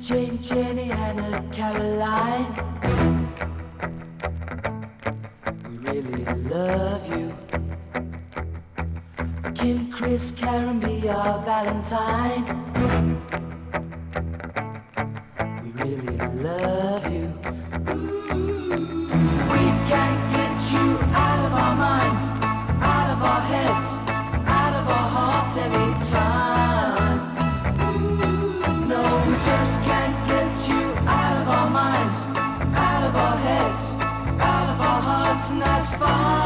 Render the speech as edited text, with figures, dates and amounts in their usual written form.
Jane, Jenny, Anna, Caroline. We really love you. Kim, Chris, Karen, be our Valentine. We really love you. We can't get you out of our minds, out of our heads, out of our hearts anytime. No, we just can't get you out of our minds, out of our heads, out of our hearts, and that's fine.